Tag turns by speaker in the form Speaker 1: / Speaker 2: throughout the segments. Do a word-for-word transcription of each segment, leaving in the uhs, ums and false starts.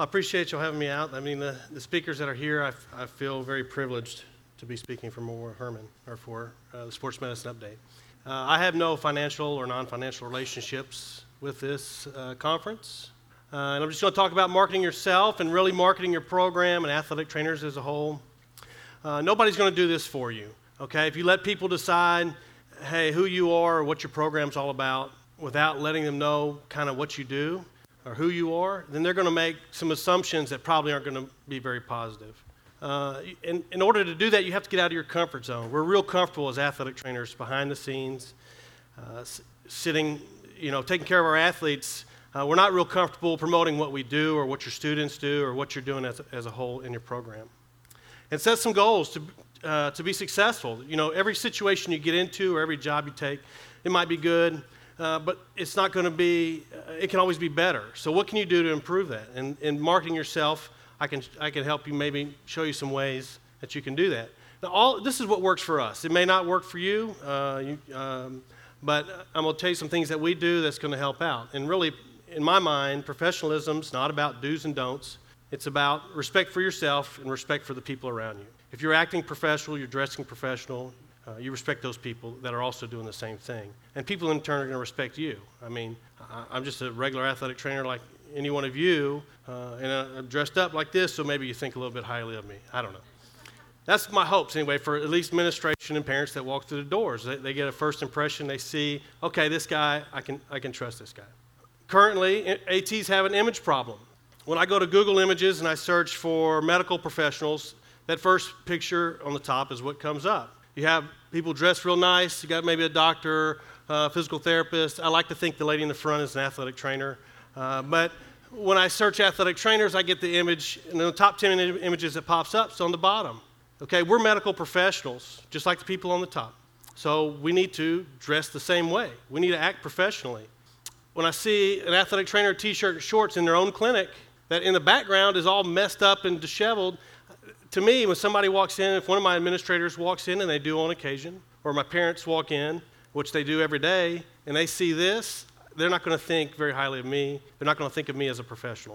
Speaker 1: I appreciate you having me out. I mean, the, the speakers that are here, I, I feel very privileged to be speaking for Moore Herman, or for uh, the Sports Medicine Update. Uh, I have no financial or non-financial relationships with this uh, conference. Uh, and I'm just going to talk about marketing yourself and really marketing your program and athletic trainers as a whole. Uh, nobody's going to do this for you, okay? If you let people decide, hey, who you are or what your program's all about without letting them know kind of what you do or who you are, then they're going to make some assumptions that probably aren't going to be very positive. Uh, in, in order to do that, you have to get out of your comfort zone. We're real comfortable as athletic trainers behind the scenes, uh, s- sitting, you know, taking care of our athletes. Uh, we're not real comfortable promoting what we do or what your students do or what you're doing as a, as a whole in your program. And set some goals to, uh, to be successful. You know, every situation you get into or every job you take, it might be good, uh, but it's not going to be, uh, it can always be better. So what can you do to improve that? And in marketing yourself, I can I can help you, maybe show you some ways that you can do that. Now, all this is what works for us. It may not work for you, uh, you um, but I'm going to tell you some things that we do that's going to help out. And really, in my mind, professionalism's not about do's and don'ts. It's about respect for yourself and respect for the people around you. If you're acting professional, you're dressing professional, uh, you respect those people that are also doing the same thing. And people in turn are going to respect you. I mean, I, I'm just a regular athletic trainer like any one of you, uh, and I'm dressed up like this, so maybe you think a little bit highly of me. I don't know. That's my hopes, anyway, for at least administration and parents that walk through the doors. They, they get a first impression. They see, okay, this guy, I can, I can trust this guy. Currently, A Ts have an image problem. When I go to Google Images and I search for medical professionals, that first picture on the top is what comes up. You have people dressed real nice. You got maybe a doctor, uh, physical therapist. I like to think the lady in the front is an athletic trainer. Uh, but when I search athletic trainers, I get the image, and the top ten im- images that pops up is on the bottom. Okay, we're medical professionals, just like the people on the top. So we need to dress the same way. We need to act professionally. When I see an athletic trainer T-shirt and shorts in their own clinic, that in the background is all messed up and disheveled, to me, when somebody walks in, if one of my administrators walks in, and they do on occasion, or my parents walk in, which they do every day, and they see this, they're not going to think very highly of me. They're not going to think of me as a professional.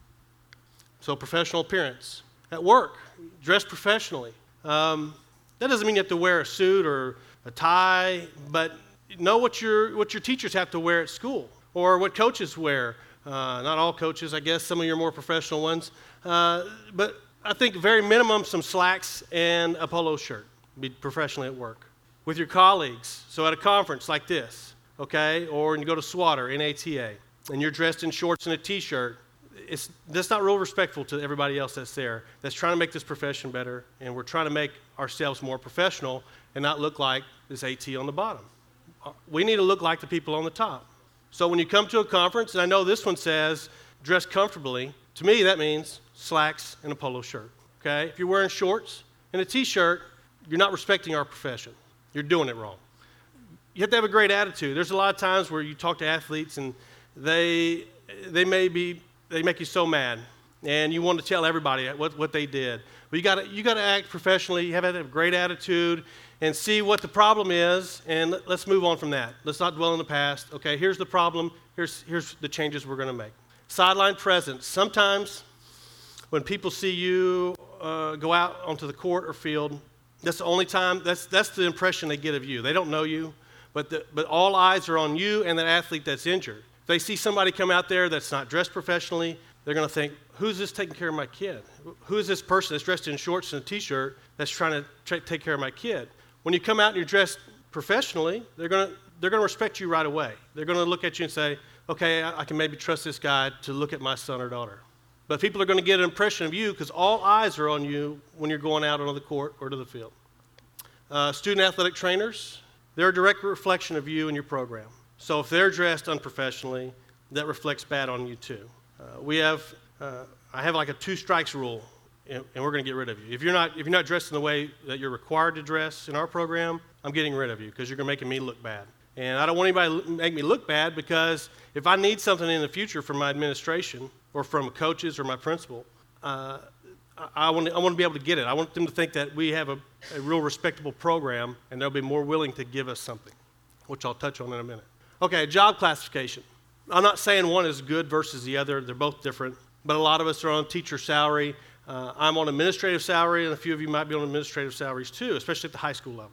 Speaker 1: So professional appearance. At work, dress professionally. Um, that doesn't mean you have to wear a suit or a tie, but know what your, what your teachers have to wear at school, or what coaches wear. Uh, not all coaches, I guess, some of your more professional ones. Uh, but I think very minimum some slacks and a polo shirt. Be professionally at work. With your colleagues, so at a conference like this, okay, or you go to SWAT or N A T A, and you're dressed in shorts and a T-shirt, it's, that's not real respectful to everybody else that's there, that's trying to make this profession better, and we're trying to make ourselves more professional and not look like this A T on the bottom. We need to look like the people on the top. So when you come to a conference, and I know this one says dress comfortably, to me that means slacks and a polo shirt, okay? If you're wearing shorts and a T-shirt, you're not respecting our profession. You're doing it wrong. You have to have a great attitude. There's a lot of times where you talk to athletes and they they may be they make you so mad, and you want to tell everybody what, what they did. But you got to you got to act professionally. You have to have a great attitude and see what the problem is, and let, let's move on from that. Let's not dwell in the past. Okay, here's the problem. Here's here's the changes we're going to make. Sideline presence. Sometimes when people see you uh, go out onto the court or field, that's the only time. That's that's the impression they get of you. They don't know you. But, the, but all eyes are on you and that athlete that's injured. If they see somebody come out there that's not dressed professionally, they're going to think, who's this taking care of my kid? Who is this person that's dressed in shorts and a T-shirt that's trying to tra- take care of my kid? When you come out and you're dressed professionally, they're going to they're going to respect you right away. They're going to look at you and say, okay, I, I can maybe trust this guy to look at my son or daughter. But people are going to get an impression of you because all eyes are on you when you're going out onto the court or to the field. Uh, student athletic trainers, they're a direct reflection of you and your program. So if they're dressed unprofessionally, that reflects bad on you too. Uh, we have, uh, I have like a two strikes rule, and, and we're going to get rid of you. If you're not, if you're not dressed in the way that you're required to dress in our program, I'm getting rid of you because you're going to make me look bad. And I don't want anybody to make me look bad because if I need something in the future from my administration or from coaches or my principal, uh, I want, to, I want to be able to get it. I want them to think that we have a, a real respectable program, and they'll be more willing to give us something, which I'll touch on in a minute. Okay, job classification. I'm not saying one is good versus the other. They're both different. but a lot of us are on teacher salary. Uh, I'm on administrative salary, and a few of you might be on administrative salaries too, especially at the high school level.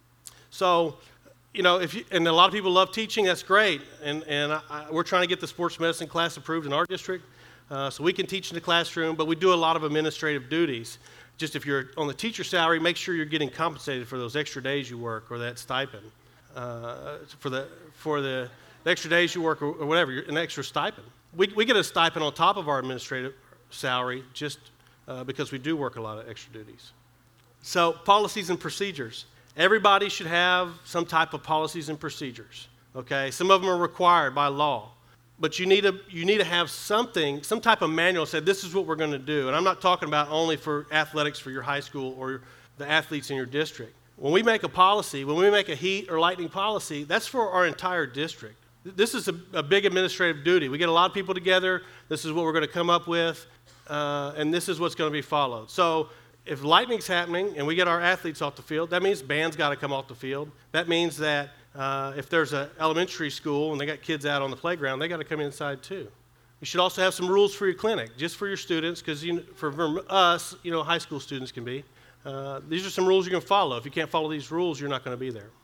Speaker 1: So, you know, if you, and a lot of people love teaching, that's great. And, and I, I, we're trying to get the sports medicine class approved in our district, uh, so we can teach in the classroom, but we do a lot of administrative duties. Just if you're on the teacher salary, make sure you're getting compensated for those extra days you work or that stipend. Uh, for the for the, the extra days you work or, or whatever, an extra stipend. We, we get a stipend on top of our administrative salary just uh, because we do work a lot of extra duties. So policies and procedures. Everybody should have some type of policies and procedures, okay? Some of them are required by law, but you need to, you need to have something, some type of manual that said this is what we're going to do. And I'm not talking about only for athletics for your high school or the athletes in your district. When we make a policy, when we make a heat or lightning policy, that's for our entire district. This is a, a big administrative duty. We get a lot of people together. This is what we're going to come up with, uh, and this is what's going to be followed. So if lightning's happening and we get our athletes off the field, that means band's got to come off the field. That means that uh, if there's an elementary school and they got kids out on the playground, they got to come inside too. You should also have some rules for your clinic, just for your students, because you, for, for us, you know, high school students can be. Uh, these are some rules you can follow. If you can't follow these rules, you're not going to be there.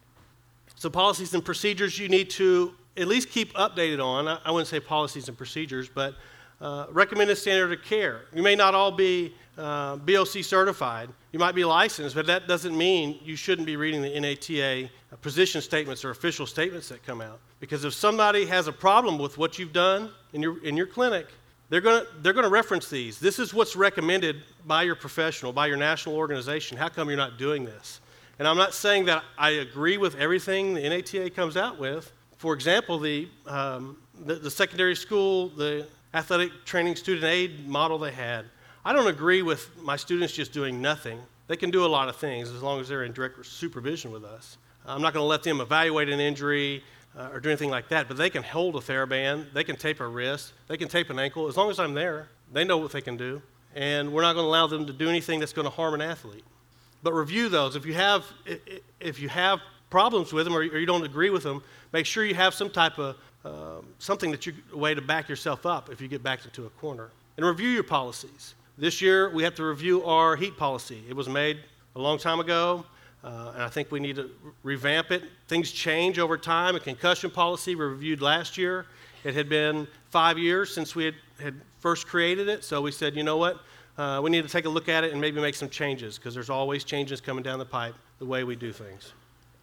Speaker 1: So policies and procedures you need to at least keep updated on. I, I wouldn't say policies and procedures, but uh, recommended standard of care. You may not all be uh, B O C certified. You might be licensed, but that doesn't mean you shouldn't be reading the N A T A position statements or official statements that come out. Because if somebody has a problem with what you've done in your, in your clinic, they're going to they're going to reference these. This is what's recommended by your professional, by your national organization. How come you're not doing this? And I'm not saying that I agree with everything the N A T A comes out with. For example, the, um, the, the secondary school, the athletic training student aid model they had, I don't agree with my students just doing nothing. They can do a lot of things as long as they're in direct supervision with us. I'm not going to let them evaluate an injury uh, or do anything like that, but they can hold a TheraBand, they can tape a wrist, they can tape an ankle. As long as I'm there, they know what they can do. And we're not going to allow them to do anything that's going to harm an athlete. But review those. If you have, if you have problems with them or you don't agree with them, make sure you have some type of um, something that you a way to back yourself up if you get backed into a corner. And review your policies. This year we have to review our heat policy. It was made a long time ago, uh, and I think we need to revamp it. Things change over time. A concussion policy we reviewed last year. It had been five years since we had, had first created it, so we said, you know what? Uh, we need to take a look at it and maybe make some changes because there's always changes coming down the pipe the way we do things.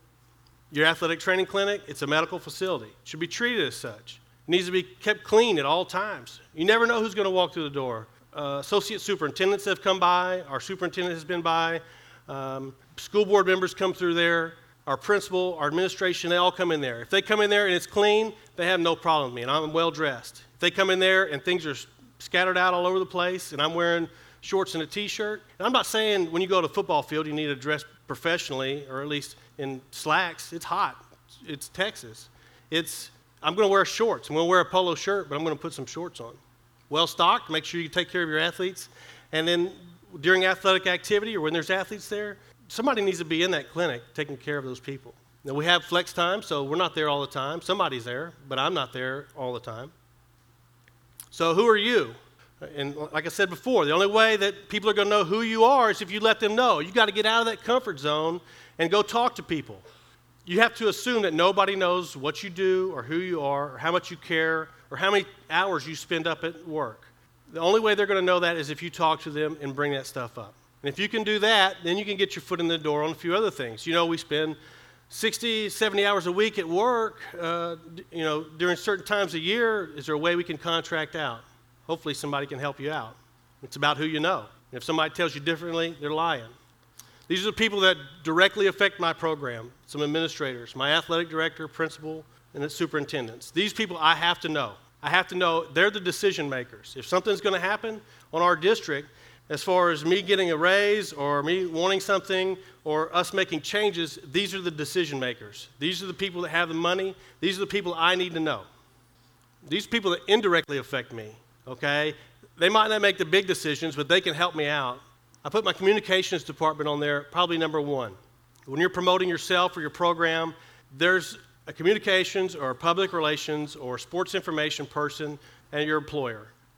Speaker 1: Your athletic training clinic, it's a medical facility. It should be treated as such. It needs to be kept clean at all times. You never know who's going to walk through the door. Uh, associate superintendents have come by. Our superintendent has been by. Um, school board members come through there. Our principal, our administration, they all come in there. If they come in there and it's clean, they have no problem with me, and I'm well dressed. If they come in there and things are scattered out all over the place, and I'm wearing shorts and a T-shirt. And I'm not saying when you go to a football field you need to dress professionally, or at least in slacks. It's hot. It's Texas. It's, I'm going to wear shorts. I'm going to wear a polo shirt, but I'm going to put some shorts on. Well stocked, make sure you take care of your athletes. And then during athletic activity or when there's athletes there, somebody needs to be in that clinic taking care of those people. Now we have flex time, so we're not there all the time. Somebody's there, but I'm not there all the time. So who are you? And like I said before, the only way that people are going to know who you are is if you let them know. You got to get out of that comfort zone and go talk to people. You have to assume that nobody knows what you do or who you are or how much you care or how many hours you spend up at work. The only way they're going to know that is if you talk to them and bring that stuff up. And if you can do that, then you can get your foot in the door on a few other things. You know, we spend sixty, seventy hours a week at work. Uh, you know, during certain times a year, is there a way we can contract out? Hopefully somebody can help you out. It's about who you know. If somebody tells you differently, they're lying. These are the people that directly affect my program, some administrators, my athletic director, principal, and the superintendents. These people I have to know. I have to know they're the decision makers. If something's going to happen on our district, as far as me getting a raise or me wanting something or us making changes, these are the decision makers. These are the people that have the money. These are the people I need to know. These people that indirectly affect me. Okay, they might not make the big decisions, but they can help me out. I put my communications department on there, probably number one. When you're promoting yourself or your program, there's a communications or a public relations or sports information person and your employer.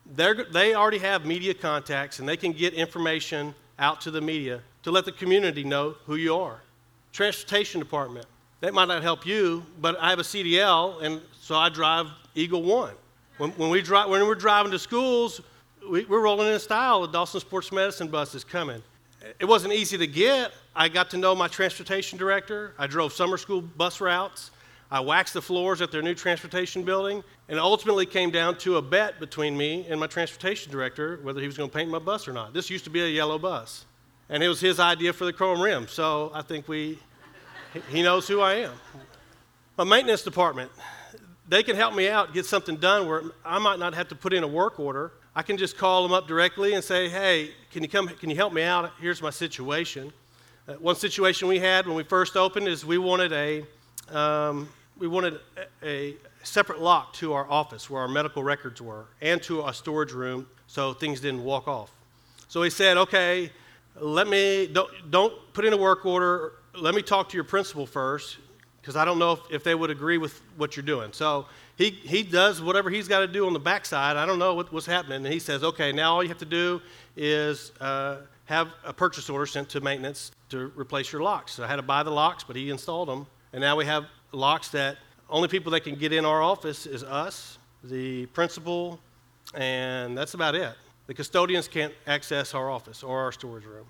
Speaker 1: They're, they already have media contacts, and they can get information out to the media to let the community know who you are. Transportation department, that might not help you, but I have a C D L, and so I drive Eagle One. When, when, we drive, when we're driving to schools, we, we're rolling in style. The Dawson Sports Medicine bus is coming. It wasn't easy to get. I got to know my transportation director. I drove summer school bus routes. I waxed the floors at their new transportation building, and it ultimately came down to a bet between me and my transportation director whether he was going to paint my bus or not. This used to be a yellow bus, and it was his idea for the chrome rim, so I think we, he knows who I am. My maintenance department, they can help me out, get something done where I might not have to put in a work order. I can just call them up directly and say, hey, can you come, can you help me out? Here's my situation. Uh, one situation we had when we first opened is we wanted a, um, we wanted a, a separate lock to our office where our medical records were and to our storage room so things didn't walk off. So he said, okay, let me, don't, don't put in a work order. Let me talk to your principal first because I don't know if, if they would agree with what you're doing. So he, he does whatever he's got to do on the backside. I don't know what, what's happening. And he says, okay, now all you have to do is uh, have a purchase order sent to maintenance to replace your locks. So I had to buy the locks, but he installed them. And now we have locks that only people that can get in our office is us, the principal, and that's about it. The custodians can't access our office or our storage room.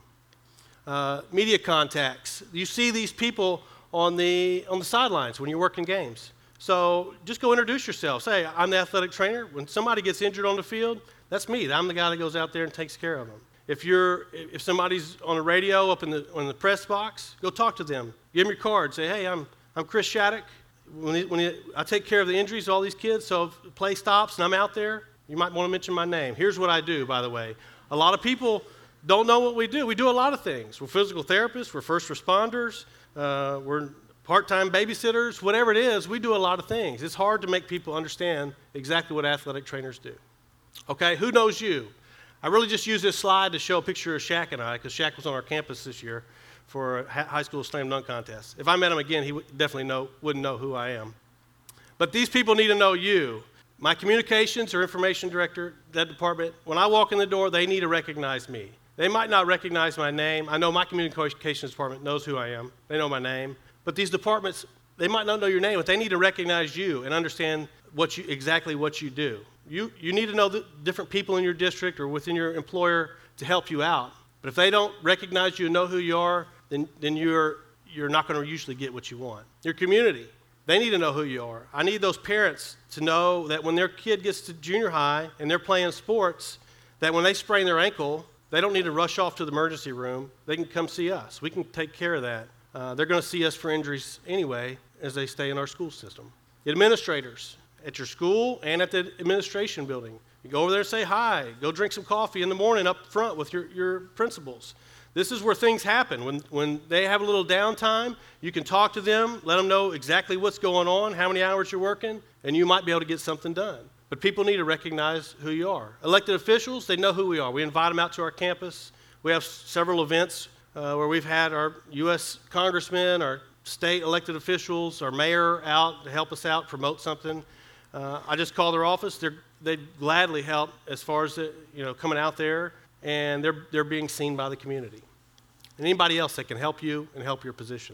Speaker 1: Uh, media contacts. You see these people on the on the sidelines when you're working games. So just go introduce yourself. Say, I'm the athletic trainer. When somebody gets injured on the field, that's me. I'm the guy that goes out there and takes care of them. If you're if somebody's on the radio up in the in the press box, go talk to them. Give them your card. Say, hey, I'm I'm Chris Shattuck. When, he, when he, I take care of the injuries of all these kids, so if the play stops and I'm out there, you might want to mention my name. Here's what I do, by the way. A lot of people don't know what we do. We do a lot of things. We're physical therapists. We're first responders. Uh, we're part-time babysitters. Whatever it is, we do a lot of things. It's hard to make people understand exactly what athletic trainers do. Okay, who knows you? I really just use this slide to show a picture of Shaq and I, because Shaq was on our campus this year for a high school slam dunk contest. If I met him again, he would definitely know, wouldn't know who I am. But these people need to know you. My communications or information director, that department, when I walk in the door, they need to recognize me. They might not recognize my name. I know my communications department knows who I am. They know my name. But these departments, they might not know your name, but they need to recognize you and understand what you, exactly what you do. You, you need to know the different people in your district or within your employer to help you out. But if they don't recognize you and know who you are, then, then you're, you're not going to usually get what you want. Your community, they need to know who you are. I need those parents to know that when their kid gets to junior high and they're playing sports, that when they sprain their ankle, they don't need to rush off to the emergency room. They can come see us. We can take care of that. Uh, they're going to see us for injuries anyway as they stay in our school system. The administrators at your school and at the administration building. You go over there and say hi. Go drink some coffee in the morning up front with your, your principals. This is where things happen. When, when they have a little downtime, you can talk to them, let them know exactly what's going on, how many hours you're working, and you might be able to get something done. But people need to recognize who you are. Elected officials, they know who we are. We invite them out to our campus. We have several events uh, where we've had our U S congressmen, our state elected officials, our mayor out to help us out, promote something. Uh, I just call their office. They're, they'd gladly help as far as the, you know, coming out there, and they're, they're being seen by the community. And anybody else that can help you and help your position.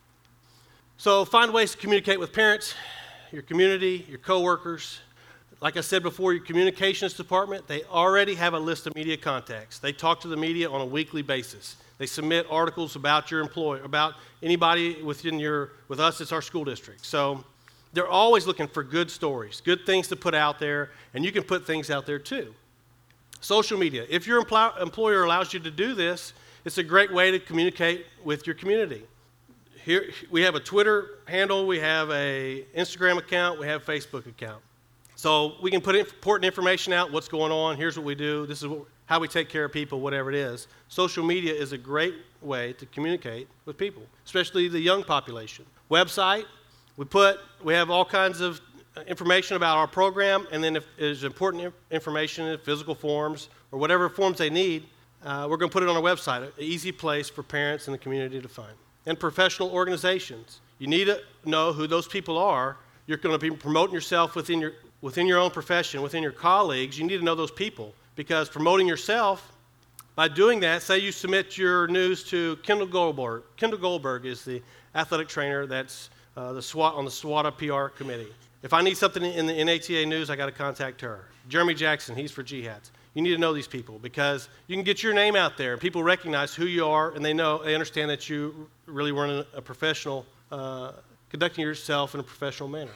Speaker 1: So find ways to communicate with parents, your community, your coworkers. Like I said before, your communications department, they already have a list of media contacts. They talk to the media on a weekly basis. They submit articles about your employer, about anybody within your, with us, it's our school district. So they're always looking for good stories, good things to put out there, and you can put things out there too. Social media. If your empl- employer allows you to do this, it's a great way to communicate with your community. Here we have a Twitter handle, we have an Instagram account, we have a Facebook account. So we can put important information out, what's going on, here's what we do, this is what, how we take care of people, whatever it is. Social media is a great way to communicate with people, especially the young population. Website, we put, we have all kinds of information about our program, and then if there's important information in physical forms or whatever forms they need, uh, we're going to put it on our website, an easy place for parents in the community to find. And professional organizations. You need to know who those people are. You're going to be promoting yourself within your within your own profession, within your colleagues, you need to know those people, because promoting yourself, by doing that, say you submit your news to Kendall Goldberg. Kendall Goldberg is the athletic trainer that's uh, the SWAT on the SWATA P R committee. If I need something in the N A T A news, I got to contact her. Jeremy Jackson, he's for Jihad's. You need to know these people, because you can get your name out there and people recognize who you are, and they know, they understand that you really weren't a professional, uh, conducting yourself in a professional manner.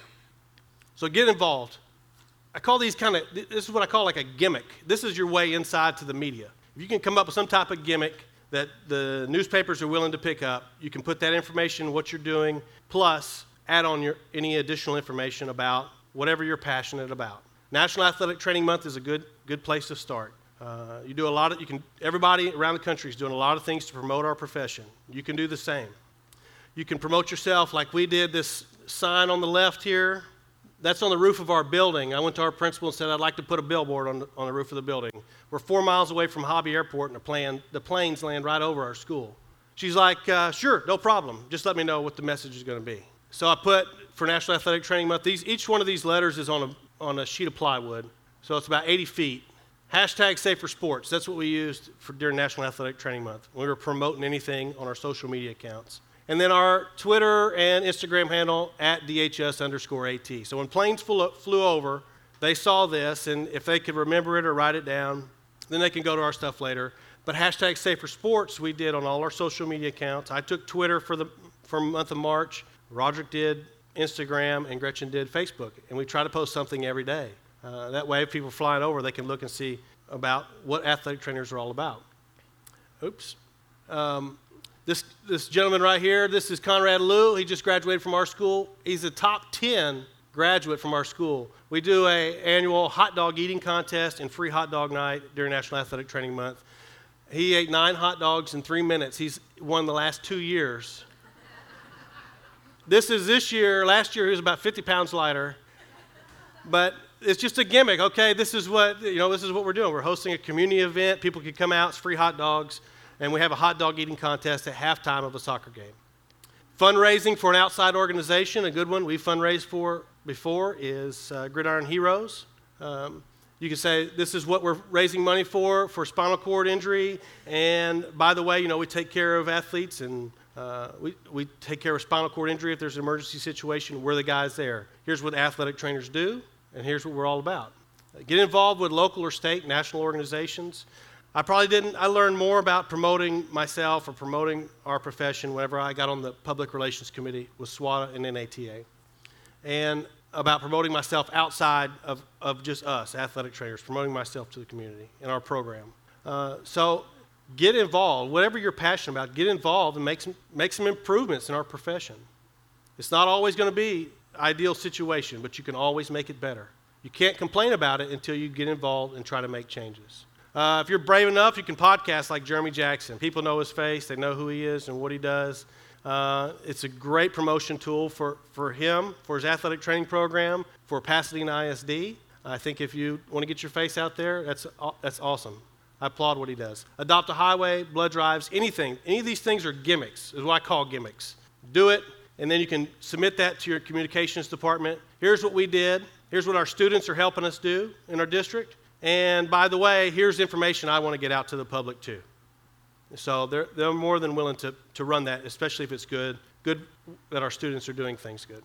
Speaker 1: So get involved. I call these kind of, this is what I call like a gimmick. This is your way inside to the media. If you can come up with some type of gimmick that the newspapers are willing to pick up, you can put that information, what you're doing, plus add on your, any additional information about whatever you're passionate about. National Athletic Training Month is a good good place to start. Uh, you do a lot of, you can, everybody around the country is doing a lot of things to promote our profession. You can do the same. You can promote yourself like we did. This sign on the left here, that's on the roof of our building. I went to our principal and said, I'd like to put a billboard on the, on the roof of the building. We're four miles away from Hobby Airport, and the, plan, the planes land right over our school. She's like, uh, sure, no problem. Just let me know what the message is going to be. So I put, for National Athletic Training Month, these, each one of these letters is on a, on a sheet of plywood. So it's about eighty feet. Hashtag Safer Sports. That's what we used for during National Athletic Training Month. We were promoting anything on our social media accounts. And then our Twitter and Instagram handle at D H S underscore AT. So when planes flew, flew over, they saw this, and if they could remember it or write it down, then they can go to our stuff later. But hashtag Safer Sports we did on all our social media accounts. I took Twitter for the for the month of March. Roderick did Instagram, and Gretchen did Facebook. And we try to post something every day. Uh, that way, if people are flying over, they can look and see about what athletic trainers are all about. Oops. Um, this, this gentleman right here, this is Conrad Liu. He just graduated from our school. He's a top ten graduate from our school. We do an annual hot dog eating contest and free hot dog night during National Athletic Training Month. He ate nine hot dogs in three minutes. He's won the last two years. This is this year. Last year, he was about fifty pounds lighter. But it's just a gimmick. Okay, this is what, you know, this is what we're doing. We're hosting a community event. People can come out. It's free hot dogs. And we have a hot dog eating contest at halftime of a soccer game. Fundraising for an outside organization, a good one we fundraised for before is uh, Gridiron Heroes. Um, you can say this is what we're raising money for, for spinal cord injury. And by the way, you know, we take care of athletes, and uh, we, we take care of spinal cord injury if there's an emergency situation. We're the guys there. Here's what athletic trainers do. And here's what we're all about. Get involved with local or state, national organizations. I probably didn't, I learned more about promoting myself or promoting our profession whenever I got on the Public Relations Committee with SWATA and N A T A. And about promoting myself outside of, of just us, athletic trainers, promoting myself to the community in our program. Uh, so get involved. Whatever you're passionate about, get involved and make some, make some improvements in our profession. It's not always going to be ideal situation, but you can always make it better. You can't complain about it until you get involved and try to make changes. Uh, if you're brave enough, you can podcast like Jeremy Jackson. People know his face, they know who he is and what he does. Uh, it's a great promotion tool for, for him, for his athletic training program, for Pasadena I S D. I think if you want to get your face out there, that's, that's awesome. I applaud what he does. Adopt a Highway, blood drives, anything. Any of these things are gimmicks, is what I call gimmicks. Do it. And then you can submit that to your communications department. Here's what we did. Here's what our students are helping us do in our district. And by the way, here's information I want to get out to the public too. So they're, they're more than willing to, to run that, especially if it's good, good that our students are doing things good.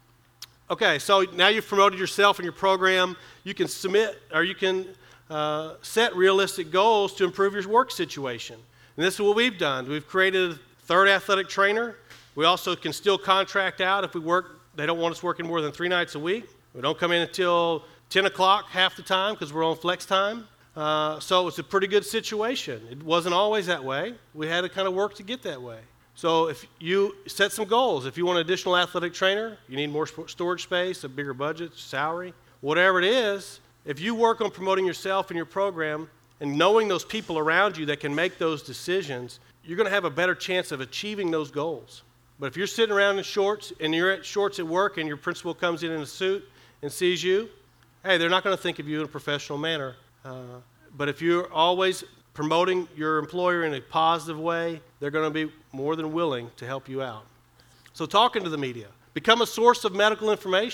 Speaker 1: Okay, so now you've promoted yourself and your program. You can submit, or you can uh, set realistic goals to improve your work situation. And this is what we've done. We've created a third athletic trainer. We also can still contract out if we work, they don't want us working more than three nights a week. We don't come in until ten o'clock half the time because we're on flex time. Uh, so it's a pretty good situation. It wasn't always that way. We had to kind of work to get that way. So if you set some goals, if you want an additional athletic trainer, you need more storage space, a bigger budget, salary, whatever it is, if you work on promoting yourself and your program and knowing those people around you that can make those decisions, you're going to have a better chance of achieving those goals. But if you're sitting around in shorts and you're at shorts at work and your principal comes in in a suit and sees you, hey, they're not going to think of you in a professional manner. Uh, but if you're always promoting your employer in a positive way, they're going to be more than willing to help you out. So talking to the media. Become a source of medical information.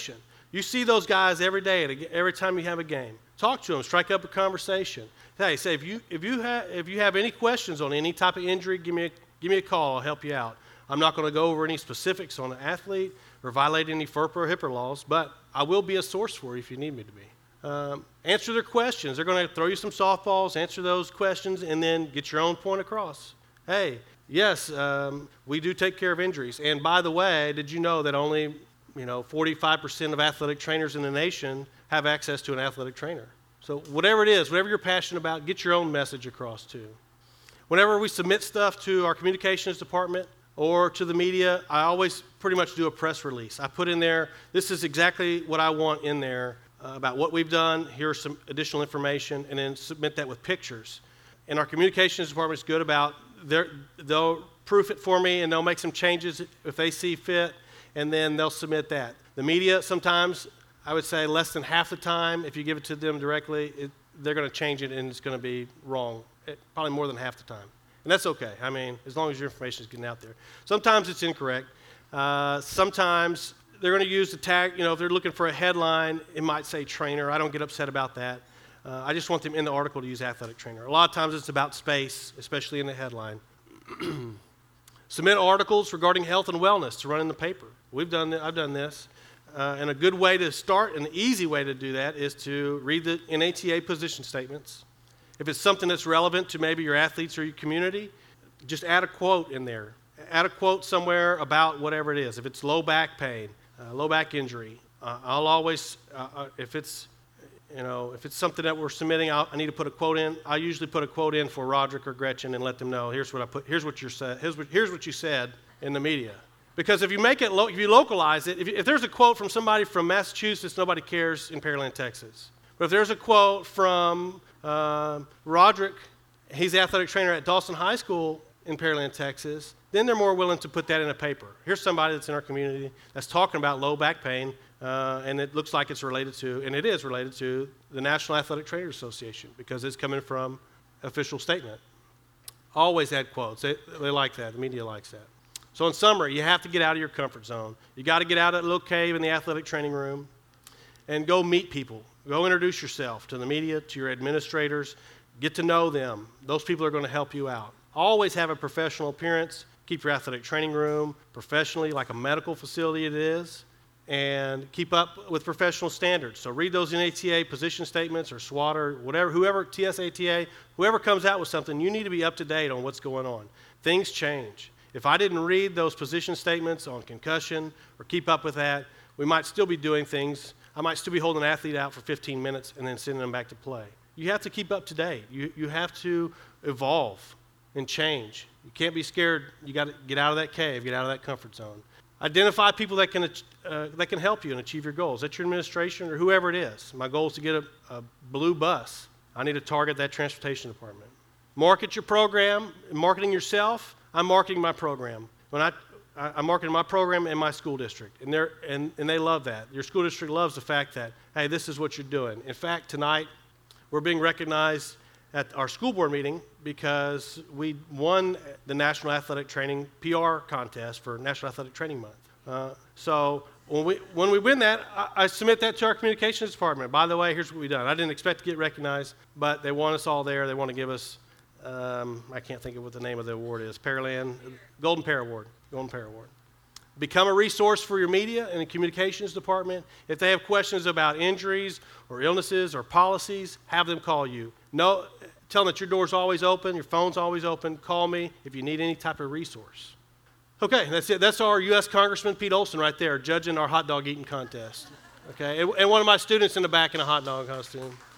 Speaker 1: You see those guys every day, at a, every time you have a game. Talk to them, strike up a conversation. Hey, say if you if you have if you have any questions on any type of injury, give me a, give me a call. I'll help you out. I'm not going to go over any specifics on an athlete or violate any FERPA or HIPAA laws, but I will be a source for you if you need me to be. Um, answer their questions. They're going to throw you some softballs, answer those questions, and then get your own point across. Hey, yes, um, we do take care of injuries. And by the way, did you know that only, you know, forty-five percent of athletic trainers in the nation have access to an athletic trainer? So whatever it is, whatever you're passionate about, get your own message across too. Whenever we submit stuff to our communications department or to the media, I always pretty much do a press release. I put in there, this is exactly what I want in there uh, about what we've done. Here's some additional information, and then submit that with pictures. And our communications department is good about, they'll proof it for me, and they'll make some changes if they see fit, and then they'll submit that. The media, sometimes, I would say less than half the time, if you give it to them directly, it, they're going to change it, and it's going to be wrong, it, probably more than half the time. And that's okay. I mean, as long as your information is getting out there. Sometimes it's incorrect. Uh, sometimes they're going to use the tag, you know, if they're looking for a headline, it might say trainer. I don't get upset about that. Uh, I just want them in the article to use athletic trainer. A lot of times it's about space, especially in the headline. Submit articles regarding health and wellness to run in the paper. We've done, I've done this. Uh, and a good way to start, an easy way to do that, is to read the N A T A position statements. If it's something that's relevant to maybe your athletes or your community, just add a quote in there. Add a quote somewhere about whatever it is. If it's low back pain, uh, low back injury, uh, I'll always, uh, uh, if it's, you know, if it's something that we're submitting, I'll, I need to put a quote in. I usually put a quote in for Roderick or Gretchen and let them know, here's what I put, here's what you said, here's what, here's what you said in the media. Because if you make it, lo- if you localize it, if, you, if there's a quote from somebody from Massachusetts, nobody cares in Pearland, Texas. But if there's a quote from uh, Roderick, he's the athletic trainer at Dawson High School in Pearland, Texas, then they're more willing to put that in a paper. Here's somebody that's in our community that's talking about low back pain, uh, and it looks like it's related to, and it is related to, the National Athletic Trainers Association because it's coming from official statement. Always add quotes. They, they like that. The media likes that. So in summary, you have to get out of your comfort zone. You got to get out of that little cave in the athletic training room and go meet people. Go introduce yourself to the media, to your administrators. Get to know them. Those people are going to help you out. Always have a professional appearance. Keep your athletic training room professionally, like a medical facility it is, and keep up with professional standards. So read those N A T A position statements or SWAT or whatever, whoever, T S A T A, whoever comes out with something, you need to be up to date on what's going on. Things change. If I didn't read those position statements on concussion or keep up with that, we might still be doing things. I might still be holding an athlete out for fifteen minutes and then sending them back to play. You have to keep up to date. You, you have to evolve and change. You can't be scared. You got to get out of that cave, get out of that comfort zone. Identify people that can, uh, that can help you and achieve your goals. That's your administration or whoever it is. My goal is to get a, a blue bus. I need to target that transportation department. Market your program. Marketing yourself, I'm marketing my program. When I, I, I'm marketing my program in my school district, and, they're, and, and they love that. Your school district loves the fact that, hey, this is what you're doing. In fact, tonight, we're being recognized at our school board meeting because we won the National Athletic Training P R contest for National Athletic Training Month. Uh, so when we, when we win that, I, I submit that to our communications department. By the way, here's what we've done. I didn't expect to get recognized, but they want us all there. They want to give us, um, I can't think of what the name of the award is, Pearland, Golden Pear Award, Golden Pear Award. Become a resource for your media and the communications department. If they have questions about injuries or illnesses or policies, have them call you. No, tell them that your door's always open, your phone's always open. Call me if you need any type of resource. Okay, that's it. That's our U S Congressman Pete Olson right there, judging our hot dog eating contest. Okay, and, and one of my students in the back in a hot dog costume.